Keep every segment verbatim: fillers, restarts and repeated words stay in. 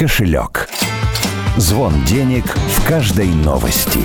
кошелек. Звон денег в каждой новости.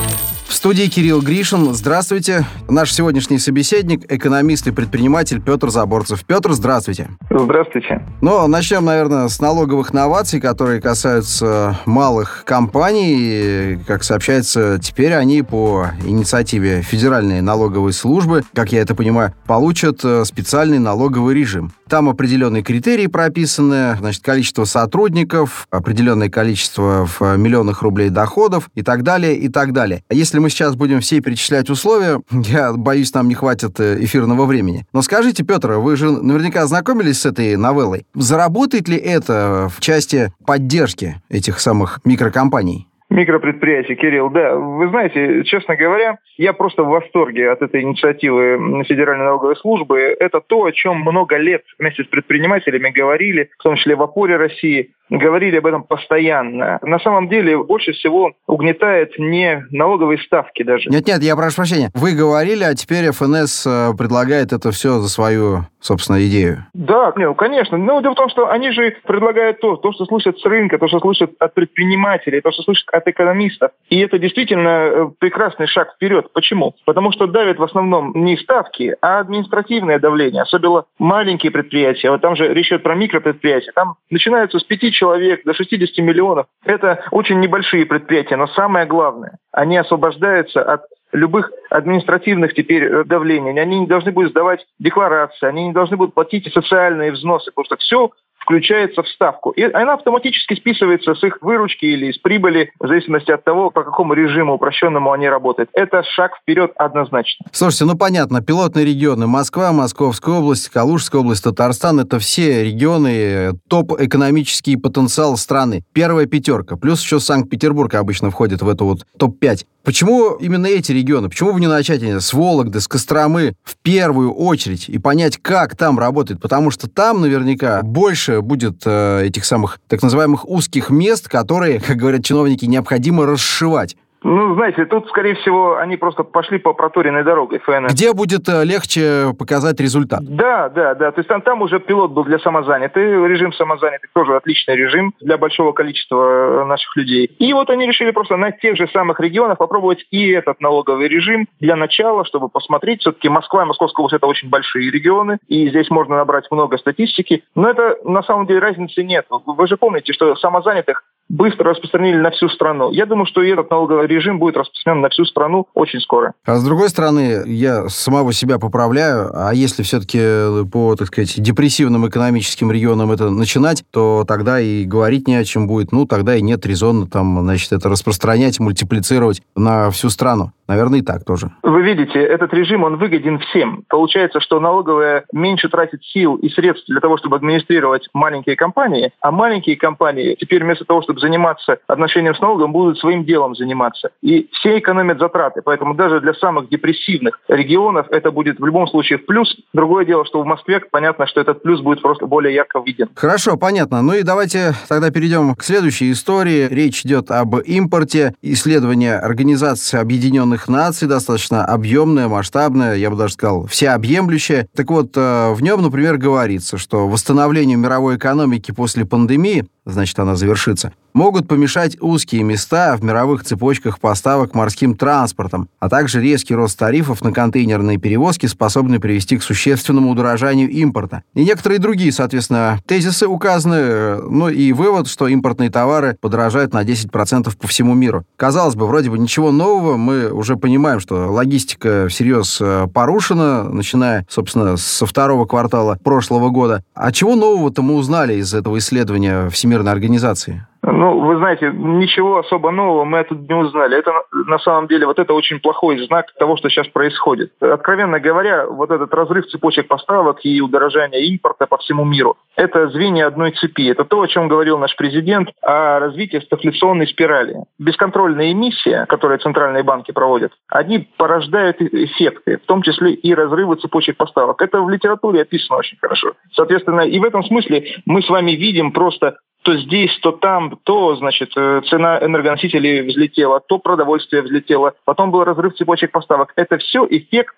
В студии Кирилл Гришин. Здравствуйте. Наш сегодняшний собеседник, экономист и предприниматель Петр Заборцев. Петр, здравствуйте. Здравствуйте. Ну, начнем, наверное, с налоговых новаций, которые касаются малых компаний. Как сообщается, теперь они по инициативе Федеральной налоговой службы, как я это понимаю, получат специальный налоговый режим. Там определенные критерии прописаны, значит, количество сотрудников, определенное количество в миллионах рублей доходов и так далее, и так далее. Если мы сейчас будем все перечислять условия, я боюсь, нам не хватит эфирного времени. Но скажите, Петр, вы же наверняка ознакомились с этой новеллой. Заработает ли это в части поддержки этих самых микрокомпаний? Микропредприятия, Кирилл, да. Вы знаете, честно говоря, я просто в восторге от этой инициативы Федеральной налоговой службы. Это то, о чем много лет вместе с предпринимателями говорили, в том числе в «Опоре России», говорили об этом постоянно. На самом деле, больше всего угнетает не налоговые ставки даже. Нет-нет, я прошу прощения. Вы говорили, а теперь эф эн эс предлагает это все за свою, собственно, идею. Да, ну, конечно. Но дело в том, что они же предлагают то, то, что слышат с рынка, то, что слышат от предпринимателей, то, что слышат от экономистов. И это действительно прекрасный шаг вперед. Почему? Потому что давят в основном не ставки, а административное давление. Особенно маленькие предприятия. Вот там же речь идет про микропредприятия. Там начинаются с пяти человек до шестидесяти миллионов. Это очень небольшие предприятия, но самое главное, они освобождаются от любых административных теперь давлений. Они не должны будут сдавать декларации, они не должны будут платить социальные взносы, потому что все включается в ставку. И она автоматически списывается с их выручки или из прибыли, в зависимости от того, по какому режиму упрощенному они работают. Это шаг вперед однозначно. Слушайте, ну понятно, пилотные регионы Москва, Московская область, Калужская область, Татарстан — это все регионы, топ-экономический потенциал страны. Первая пятерка. Плюс еще Санкт-Петербург обычно входит в эту вот топ пять. Почему именно эти регионы? Почему бы не начать с Вологды, с Костромы в первую очередь и понять, как там работает? Потому что там наверняка больше будет э, этих самых так называемых узких мест, которые, как говорят чиновники, необходимо расшивать. Ну, знаете, тут, скорее всего, они просто пошли по проторенной дороге эф эн эс. Где будет э, легче показать результат? Да, да, да. То есть там, там уже пилот был для самозанятых. Режим самозанятых тоже отличный режим для большого количества наших людей. И вот они решили просто на тех же самых регионах попробовать и этот налоговый режим для начала, чтобы посмотреть. Все-таки Москва и Московская область — это очень большие регионы, и здесь можно набрать много статистики. Но это, на самом деле, разницы нет. Вы же помните, что самозанятых быстро распространили на всю страну. Я думаю, что и этот налоговый режим будет распространен на всю страну очень скоро. А с другой стороны, я самого себя поправляю, а если все-таки по, так сказать, депрессивным экономическим регионам это начинать, то тогда и говорить не о чем будет. Ну, тогда и нет резона там, значит, это распространять, мультиплицировать на всю страну. Наверное, и так тоже. Вы видите, этот режим, он выгоден всем. Получается, что налоговая меньше тратит сил и средств для того, чтобы администрировать маленькие компании, а маленькие компании теперь вместо того, чтобы заниматься отношением с налогом, будут своим делом заниматься. И все экономят затраты. Поэтому даже для самых депрессивных регионов это будет в любом случае в плюс. Другое дело, что в Москве понятно, что этот плюс будет просто более ярко виден. Хорошо, понятно. Ну и давайте тогда перейдем к следующей истории. Речь идет об импорте. Исследование Организации Объединенных Наций достаточно объемное, масштабное, я бы даже сказал, всеобъемлющее. Так вот, в нем, например, говорится, что восстановлению мировой экономики после пандемии, значит, она завершится, могут помешать узкие места в мировых цепочках поставок морским транспортом, а также резкий рост тарифов на контейнерные перевозки, способный привести к существенному удорожанию импорта. И некоторые другие, соответственно, тезисы указаны, ну и вывод, что импортные товары подорожают на десять процентов по всему миру. Казалось бы, вроде бы ничего нового, мы уже понимаем, что логистика всерьез порушена, начиная, собственно, со второго квартала прошлого года. А чего нового-то мы узнали из этого исследования Всемирной организации? Ну, вы знаете, ничего особо нового мы тут не узнали. Это, на самом деле, вот это очень плохой знак того, что сейчас происходит. Откровенно говоря, вот этот разрыв цепочек поставок и удорожание импорта по всему миру – это звенья одной цепи. Это то, о чем говорил наш президент, о развитии стагфляционной спирали. Бесконтрольная эмиссия, которую центральные банки проводят, они порождают эффекты, в том числе и разрывы цепочек поставок. Это в литературе описано очень хорошо. Соответственно, и в этом смысле мы с вами видим просто то здесь, то там, то, значит, цена энергоносителей взлетела, то продовольствие взлетело, потом был разрыв цепочек поставок. Это все эффекты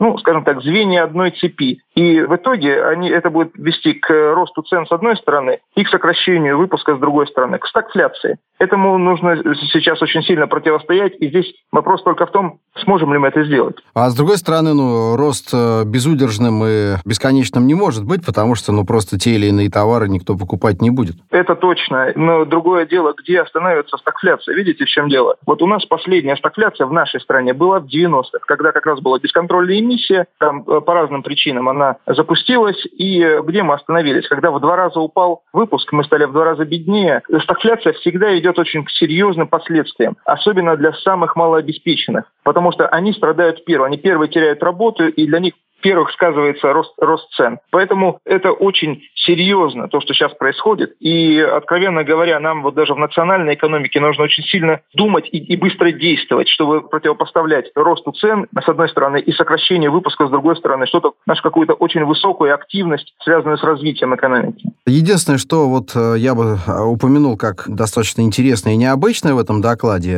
ну, скажем так, звенья одной цепи. И в итоге они, это будет вести к росту цен с одной стороны и к сокращению выпуска с другой стороны, к стагфляции. Этому нужно сейчас очень сильно противостоять, и здесь вопрос только в том, сможем ли мы это сделать. А с другой стороны, ну, рост безудержным и бесконечным не может быть, потому что, ну, просто те или иные товары никто покупать не будет. Это точно. Но другое дело, где остановится стагфляция. Видите, в чем дело? Вот у нас последняя стагфляция в нашей стране была в девяностых, когда как раз была бесконтрольная эмиссия, там по разным причинам она запустилась, и где мы остановились? Когда в два раза упал выпуск, мы стали в два раза беднее. Стагфляция всегда идет очень к серьезным последствиям, особенно для самых малообеспеченных, потому что они страдают первые, они первые теряют работу, и для них первых сказывается рост, рост цен. Поэтому это очень серьезно, то, что сейчас происходит. И, откровенно говоря, нам вот даже в национальной экономике нужно очень сильно думать и, и быстро действовать, чтобы противопоставлять росту цен, с одной стороны, и сокращению выпуска, с другой стороны, что-то, нашу какую-то очень высокую активность, связанную с развитием экономики. Единственное, что вот я бы упомянул как достаточно интересное и необычное в этом докладе,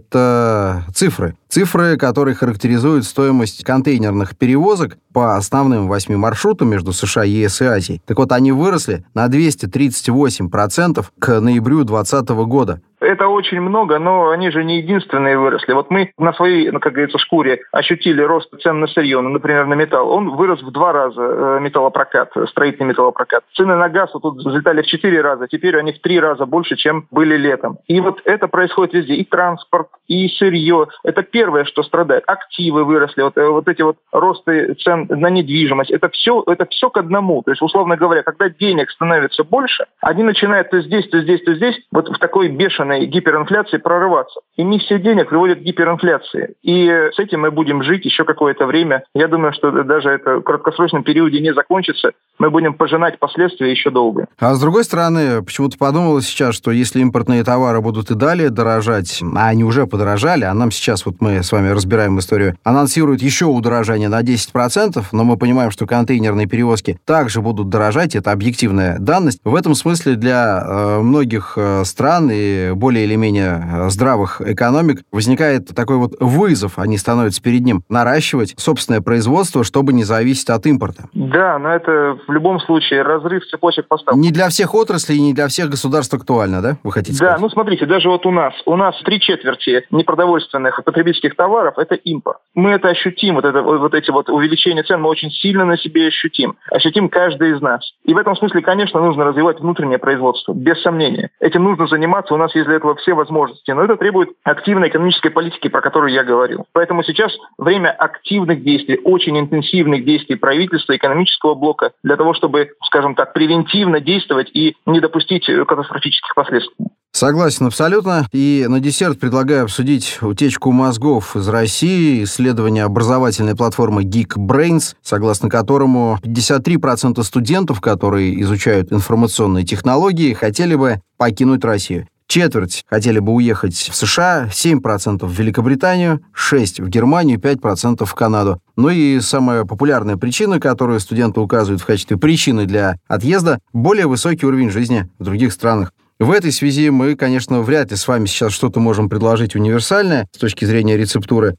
это цифры. Цифры, которые характеризуют стоимость контейнерных перевозок по основным восьми маршрутам между США, ЕС и Азией. Так вот, они выросли на двести тридцать восемь процентов к ноябрю две тысячи двадцатого года. Это очень много, но они же не единственные выросли. Вот мы на своей, ну, как говорится, шкуре ощутили рост цен на сырье, ну, например, на металл. Он вырос в два раза, металлопрокат, строительный металлопрокат. Цены на газ вот тут взлетали в четыре раза, теперь они в три раза больше, чем были летом. И вот это происходит везде. И транспорт, и сырье. Это первое, что страдает. Активы выросли, вот, вот эти вот росты цен на недвижимость. Это все, это все к одному. То есть, условно говоря, когда денег становится больше, они начинают то здесь, то здесь, то здесь, вот в такой бешеной гиперинфляции прорываться. Эмиссия денег приводит к гиперинфляции. И с этим мы будем жить еще какое-то время. Я думаю, что даже это в краткосрочном периоде не закончится. Мы будем пожинать последствия еще долго. А с другой стороны, почему-то подумалось сейчас, что если импортные товары будут и далее дорожать, а они уже подорожали, а нам сейчас, вот мы с вами разбираем историю, анонсируют еще удорожание на десять процентов, но мы понимаем, что контейнерные перевозки также будут дорожать, это объективная данность. В этом смысле для э, многих э, стран и более или менее здравых экономик возникает такой вот вызов, они становятся перед ним, наращивать собственное производство, чтобы не зависеть от импорта. Да, но это в любом случае разрыв цепочек поставок. Не для всех отраслей, не для всех государств актуально, да, вы хотите сказать? Да, ну смотрите, даже вот у нас, у нас три четверти непродовольственных потребительских товаров – это импорт. Мы это ощутим, вот, это, вот эти вот увеличения цен мы очень сильно на себе ощутим. Ощутим каждый из нас. И в этом смысле, конечно, нужно развивать внутреннее производство, без сомнения. Этим нужно заниматься, у нас есть для этого все возможности, но это требует активной экономической политики, про которую я говорил. Поэтому сейчас время активных действий, очень интенсивных действий правительства, экономического блока, для того, чтобы, скажем так, превентивно действовать и не допустить катастрофических последствий. Согласен абсолютно. И на десерт предлагаю обсудить утечку мозгов из России, исследование образовательной платформы Geekbrains, согласно которому пятьдесят три процента студентов, которые изучают информационные технологии, хотели бы покинуть Россию. Четверть хотели бы уехать в США, семь процентов в Великобританию, шесть процентов в Германию, пять процентов в Канаду. Ну и самая популярная причина, которую студенты указывают в качестве причины для отъезда – более высокий уровень жизни в других странах. В этой связи мы, конечно, вряд ли с вами сейчас что-то можем предложить универсальное с точки зрения рецептуры,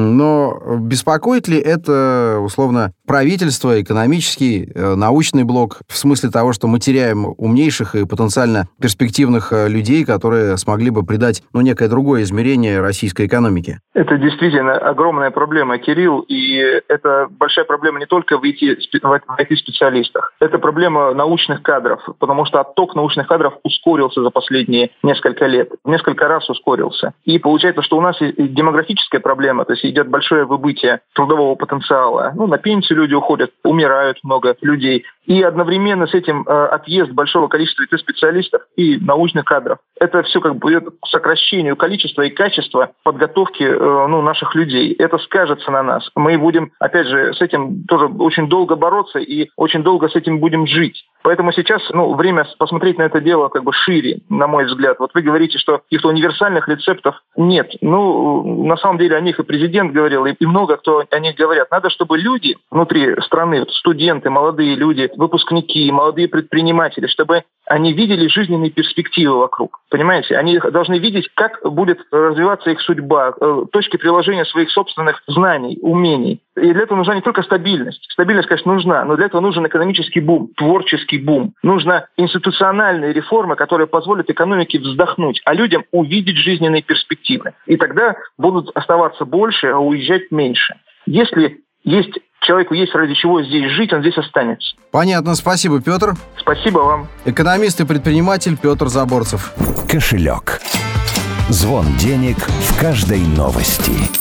но беспокоит ли это, условно, правительство, экономический, научный блок, в смысле того, что мы теряем умнейших и потенциально перспективных людей, которые смогли бы придать, ну, некое другое измерение российской экономике? Это действительно огромная проблема, Кирилл, и это большая проблема не только в ай ти-специалистах. Это проблема научных кадров, потому что отток научных кадров ускорился за последние несколько лет. Несколько раз ускорился. И получается, что у нас демографическая проблема, то есть идет большое выбытие трудового потенциала. Ну, на пенсию люди уходят, умирают много людей. И одновременно с этим э, отъезд большого количества ай ти-специалистов и научных кадров. Это все как бы идет к сокращению количества и качества подготовки э, ну, наших людей. Это скажется на нас. Мы будем, опять же, с этим тоже очень долго бороться и очень долго с этим будем жить. Поэтому сейчас ну, время посмотреть на это дело как бы шире, на мой взгляд. Вот вы говорите, что каких-то универсальных рецептов нет. Ну, на самом деле о них и президент говорил, и много кто о них говорят. Надо, чтобы люди внутри страны, студенты, молодые люди, выпускники, молодые предприниматели, чтобы они видели жизненные перспективы вокруг. Понимаете? Они должны видеть, как будет развиваться их судьба, точки приложения своих собственных знаний, умений. И для этого нужна не только стабильность. Стабильность, конечно, нужна, но для этого нужен экономический бум, творческий бум. Нужно институциональные реформы, которые позволят экономике вздохнуть, а людям увидеть жизненные перспективы. И тогда будут оставаться больше, а уезжать меньше. Если есть человеку есть ради чего здесь жить, он здесь останется. Понятно. Спасибо, Петр. Спасибо вам. Экономист и предприниматель Петр Заборцев. Кошелек. Звон денег в каждой новости.